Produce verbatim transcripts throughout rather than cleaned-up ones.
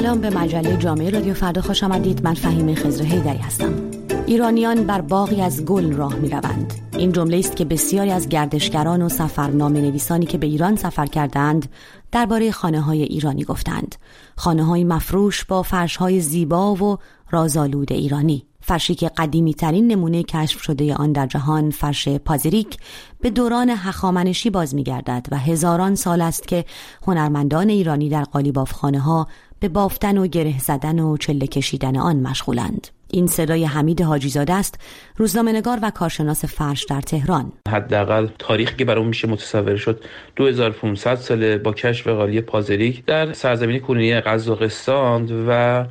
سلام، به مجله جامعه رادیو فردا خوش آمدید. من فهیمه خضر حیدری هستم. ایرانیان بر باغی از گل راه می روند. این جمله است که بسیاری از گردشگران و سفرنامه نویسانی که به ایران سفر کردند درباره خانه‌های ایرانی گفتند. خانه‌های مفروش با فرش‌های زیبا و رازآلود ایرانی. فرشی که قدیمی ترین نمونه کشف شده آن در جهان، فرش پازریک، به دوران هخامنشی باز می گردد و هزاران سال است که هنرمندان ایرانی در قالیبافخانه‌ها به بافتن و گره زدن و چله کشیدن آن مشغولند. این صدای حمید حاجی‌زاده است، روزنامه‌نگار و کارشناس فرش در تهران. حداقل تاریخی که برام میشه متصور شد دو هزار و پانصد ساله با کشف قالی پازریک در سرزمین کنونی قزاقستان و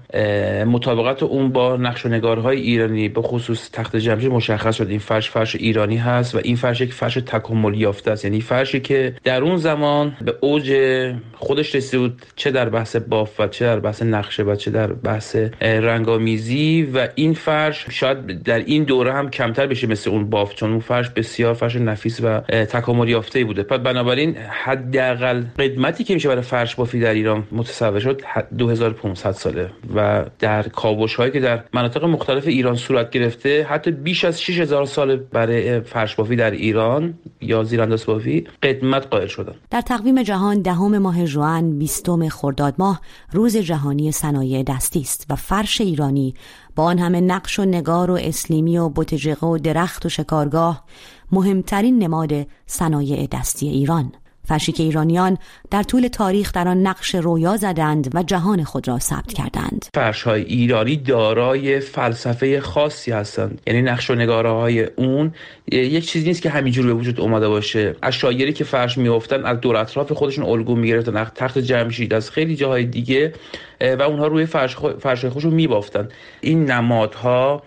مطابقت اون با نقش و نگارهای ایرانی به خصوص تخت جمشید مشخص شد این فرش فرش ایرانی هست و این فرش یک فرش تکامل یافته است، یعنی فرشی که در اون زمان به اوج خودش رسیده بود، چه در بحث بافت و چه در بحث نقشه و چه در بحث رنگامیزی. و این فرش شاید در این دوره هم کمتر بشه مثل اون بافت، چون اون فرش بسیار فرش نفیس و تکامل یافته بوده. پس بنابراین حداقل قدمتی که میشه برای فرش بافی در ایران متصور شد دو هزار و پانصد ساله و در کاوش هایی که در مناطق مختلف ایران صورت گرفته حتی بیش از شش هزار سال برای فرش بافی در ایران یا زیرانداز بافی قدمت قائل شدن. در تقویم جهان دهم ماه ژوئن بیستم خرداد ماه روز جهانی صنایع دستی است و فرش ایرانی با آن همه نقش و نگار و اسلیمی و بتجقه و درخت و شکارگاه مهمترین نماد صنایع دستی ایران، فرشی که ایرانیان در طول تاریخ در آن نقش رویا زدند و جهان خود را ثبت کردند. فرش‌های ایرانی دارای فلسفه خاصی هستند، یعنی نقش و نگاره‌های اون یک چیزی نیست که همینجوری به وجود اومده باشه. اشایری که فرش میافتن از دور اطراف خودشون الگو میگرفتن، از تخت جمشید، از خیلی جاهای دیگه، و اونها روی فرش فرش‌های خودشون میبافتن. این نمادها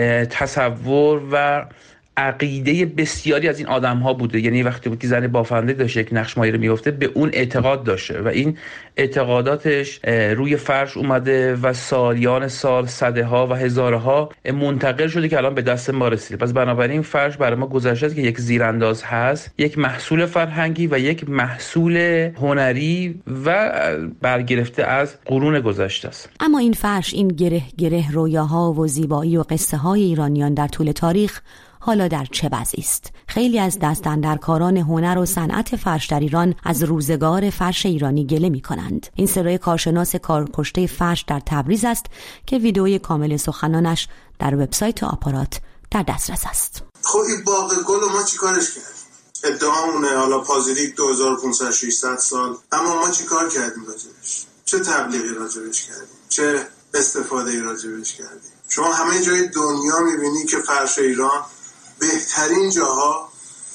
تصور و عقیده بسیاری از این آدم‌ها بوده، یعنی وقتی که زن بافنده داشته یک نقش مایه رو میفته به اون اعتقاد داشته و این اعتقاداتش روی فرش اومده و سالیان سال، صدها و هزارها منتقل شده که الان به دست ما رسیده. پس بنابراین فرش برای ما گذشته است که یک زیرانداز هست، یک محصول فرهنگی و یک محصول هنری و برگرفته از قرون گذشته است. اما این فرش، این گره گره رویاها و زیبایی و قصه های ایرانیان در طول تاریخ حالا در چه وضعی است؟ خیلی از دستاندرکاران هنر و صنعت فرش در ایران از روزگار فرش ایرانی گله می کنند. این صدای کارشناس کارکشته فرش در تبریز است که ویدئوی کامل سخنانش در وبسایت آپارات در دسترس است. خب این باغ گل ما چی کارش کردیم؟ ادعامونه حالا پازریک دو هزار و پانصد ششصد سال، اما ما چی کار کردیم راجبش؟ چه تبلیغی راجبش کردیم؟ چه استفاده‌ای راجبش کردیم؟ شما همه جای دنیا می‌بینی که فرش ایران بهترین جاها،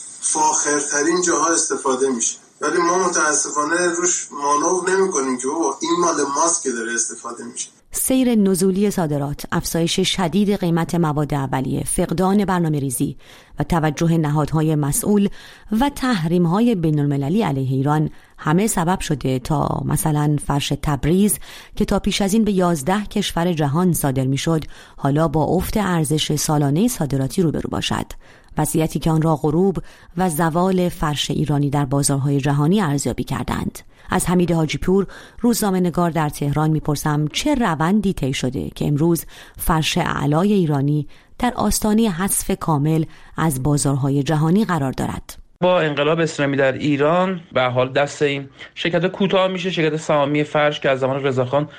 فاخرترین جاها استفاده میشه، ولی ما متاسفانه روش مانور نمی کنیم که بابا این مال ماست که داره استفاده میشه. سیر نزولی صادرات، افزایش شدید قیمت مواد اولیه، فقدان برنامه ریزی و توجه نهادهای مسئول و تحریم‌های بین‌المللی علیه ایران همه سبب شده تا مثلا فرش تبریز که تا پیش از این به یازده کشور جهان صادر میشد، حالا با افت ارزش سالانه صادراتی روبرو باشد. وضعیتی که آن را غروب و زوال فرش ایرانی در بازارهای جهانی ارزیابی کردند. از حمید حاجی‌پور، روزنامه‌نگار در تهران، میپرسم چه روندی طی شده که امروز فرش اعلای ایرانی در آستانه حذف کامل از بازارهای جهانی قرار دارد؟ با انقلاب اسلامی در ایران به حال دست این شرکت کوتاه میشه. شرکت سهامی فرش که از زمان رضاخان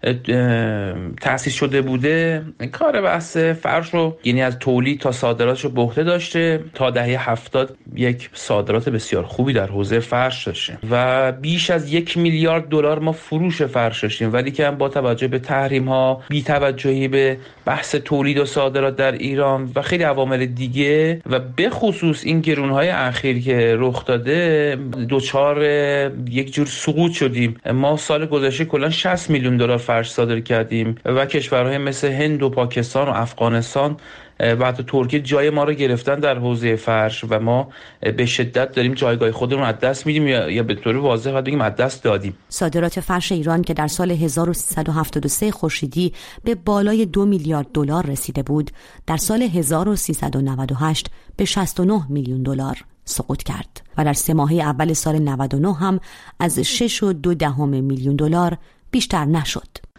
تأسیس شده بوده، کار بحث فرش رو یعنی از تولید تا صادراتش رو به عهده داشته. تا دهه هفتاد یک صادرات بسیار خوبی در حوزه فرش داشتیم و بیش از یک میلیارد دلار ما فروش فرش داشتیم، ولی که با توجه به تحریم ها، بی توجهی به بحث تولید و صادرات در ایران و خیلی عوامل دیگه و به خصوص این گرون‌های اخیر که رخ داده، دوچار یک جور سقوط شدیم. ما سال گذشته کلا شصت میلیون دلار فرش صادر کردیم و کشورهای مثل هند و پاکستان و افغانستان و حتی ترکیه جای ما رو گرفتن در حوزه فرش و ما به شدت داریم جایگاه خودمون از دست میدیم یا, یا به طور واضح باید بگیم از دست دادیم. صادرات فرش ایران که در سال هزار و سیصد و هفتاد و سه خورشیدی به بالای دو میلیارد دلار رسیده بود، در سال هزار و سیصد و نود و هشت به شصت و نه میلیون دلار سقوط کرد و در سه ماهه اول سال نود و نه هم از شش و دو دهم میلیون دلار بیشتر نشد.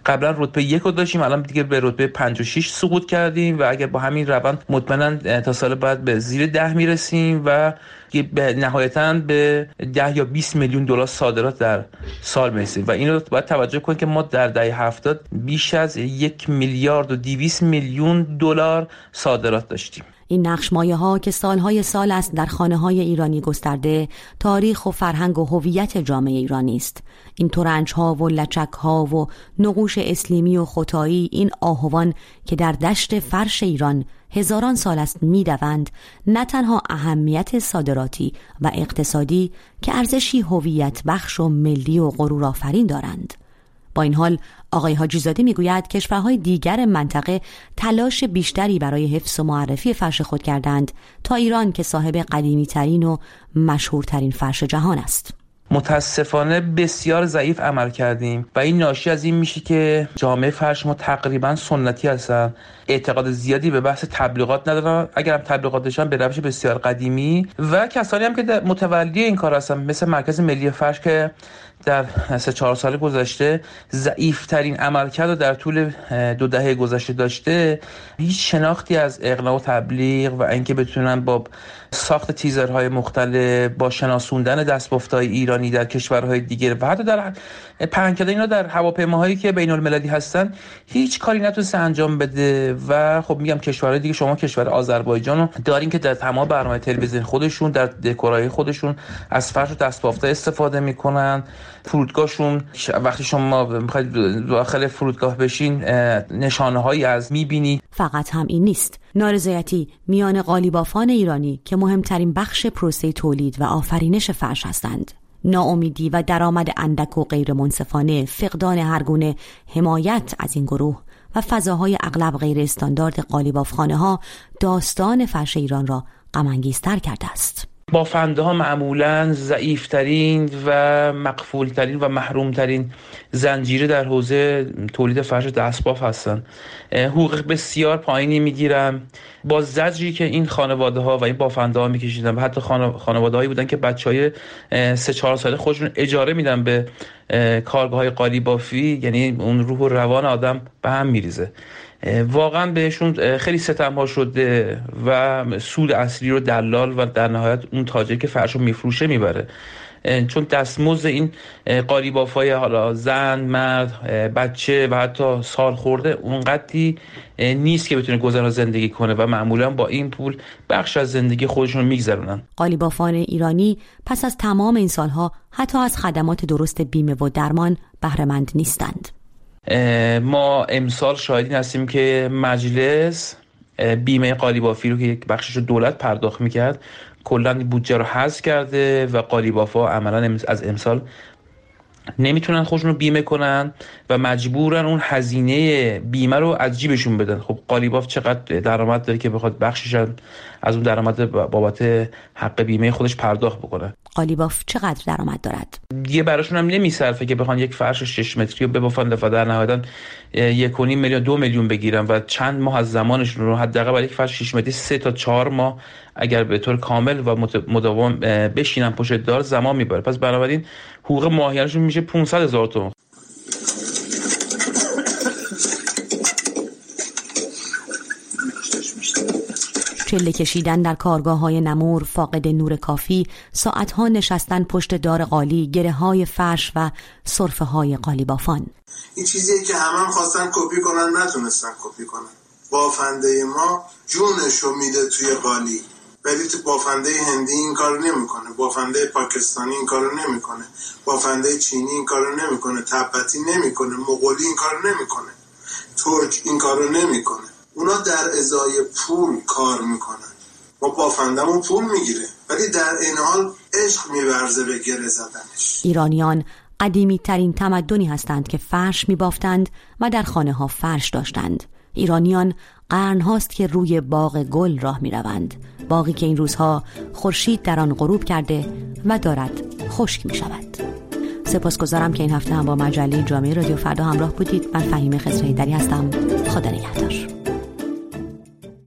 قبلا رتبه یک رو داشتیم، الان دیگه به رتبه پنجاه و شش سقوط کردیم و اگر با همین روند مطمئنا تا سال بعد به زیر ده میرسیم و به نهایتاً به ده یا بیست میلیون دلار صادرات در سال میرسیم و این رو باید توجه کنید که ما در دهه هفتاد بیش از یک میلیارد و دویست میلیون دلار صادرات داشتیم. این نقش مایه ها که سالهای سال است در خانه های ایرانی گسترده، تاریخ و فرهنگ و هویت جامعه ایرانی است. این ترنج ها و لچک ها و نقوش اسلیمی و ختایی، این آهوان که در دشت فرش ایران هزاران سال است میدوند، نه تنها اهمیت صادراتی و اقتصادی که ارزشی هویت بخش و ملی و غرور آفرین دارند. با این حال آقای حاجی زاده میگوید کشورهای دیگر منطقه تلاش بیشتری برای حفظ و معرفی فرش خود کردند تا ایران که صاحب قدیمی ترین و مشهورترین فرش جهان است. متاسفانه بسیار ضعیف عمل کردیم و این ناشی از این میشه که جامعه فرش ما تقریبا سنتی هستن، اعتقاد زیادی به بحث تبلیغات ندارن، اگرم تبلیغات داشتن به روش بسیار قدیمی و کسانی هم که متولی این کار هستن مثل مرکز ملی فرش که در سه چهار سال گذشته ضعیف‌ترین عملکرد در طول دو دهه گذشته داشته، هیچ شناختی از اقناع و تبلیغ و اینکه بتونن با ساخت تیزرهای مختلف، با شناسوندن دستبافت‌های ایرانی در کشورهای دیگر و حتی در پهن کردن اینا در هواپیماهایی که بین المللی هستن هیچ کاری نتونسته انجام بده. و خب میگم کشورهای دیگه، شما کشور آذربایجان رو دارین که در تمام برنامه تلویزیون خودشون در دکورهای خودشون از فرش و دستبافته استفاده میکنن. فرودگاهشون وقتی شما میخواید داخل فرودگاه بشین نشانه‌هایی از میبینی. فقط هم این نیست، نارضایتی میان قالیبافان ایرانی که مهمترین بخش پروسه تولید و آفرینش فرش هستند، ناامیدی و درآمد اندک و غیر منصفانه، فقدان هر گونه حمایت از این گروه و فضاهای اغلب غیر استاندارد قالیبافخانه ها داستان فرش ایران را غم انگیزتر کرده است. بافنده ها معمولاً ضعیفترین و مقفولترین و محرومترین زنجیره در حوزه تولید فرش دستباف هستن. حقوق بسیار پایینی میگیرن. با زجری که این خانواده ها و این بافنده ها میکشیدن و حتی خانواده هایی بودن که بچه های سه چهار ساله خودشون اجاره میدن به کارگاه های قالیبافی، یعنی اون روح و روان آدم به هم میریزه. واقعا بهشون خیلی ستم ها شده و سود اصلی رو دلال و در نهایت اون تاجر که فرشو میفروشه میبره، چون دستمزد این قالیبافای حالا زن، مرد، بچه و حتی سال خورده اونقدری نیست که بتونه گذرا زندگی کنه و معمولا با این پول بخش از زندگی خودشون میگذرونن. قالیبافان ایرانی پس از تمام این سالها حتی از خدمات درست بیمه و درمان بهره مند نیستند. ما امسال شاهدین هستیم که مجلس بیمه قالیبافی رو که یک بخشش رو دولت پرداخت میکرد کلاً بودجه رو حذف کرده و قالیبافا عملاً از امسال نمیتونن خودشون رو بیمه کنن و مجبورن اون هزینه بیمه رو از جیبشون بدن. خب قالیباف چقدر درآمد داره که بخواد بخشش از اون درآمد بابت حق بیمه خودش پرداخت بکنه؟ قالیباف چقدر درآمد دارد؟ دیگه براشون هم نمیصرفه که بخوان یک فرش شش متری رو ببافن و در نهایتا یک و نیم میلیون دو میلیون بگیرن و چند ماه از زمانشون رو حداقل برای یک فرش شش متری سه تا چهار ماه اگر به طور کامل و مداوم بشینن پشت دار زمان میبره. پس بنابراین حقوق ماهیانشون میشه پانصد هزار تومان. چله کشیدن در کارگاه‌های نمور، فاقد نور کافی، ساعت‌ها نشستن پشت دار قالی، گره‌های فرش و سرفه‌های قالیبافان. این چیزیه که همه هم خواستن کپی کنن نتونستن کپی کنن. بافنده ما جونشو میده توی قالی، ولی تو بافنده هندی این کارو نمیکنه، بافنده پاکستانی این کارو نمیکنه، بافنده چینی این کارو نمیکنه، تبتی نمیکنه، مغولی این کارو نمیکنه، ترک این کارو نمیکنه. اونا در ازای پول کار میکنن. ما بافندمون پول میگیره ولی در این حال عشق میورزه به گره زدنش. ایرانیان قدیمی ترین تمدنی هستند که فرش میبافتند و در خانه ها فرش داشتند. ایرانیان قرن هاست که روی باغ گل راه می روند، باغی که این روزها خورشید در آن غروب کرده و دارد خشک می شود. سپاسگزارم که این هفته هم با مجله جامعه رادیو فردا همراه بودید. من فهیمه خضرهیدری هستم. خدا نگهدار.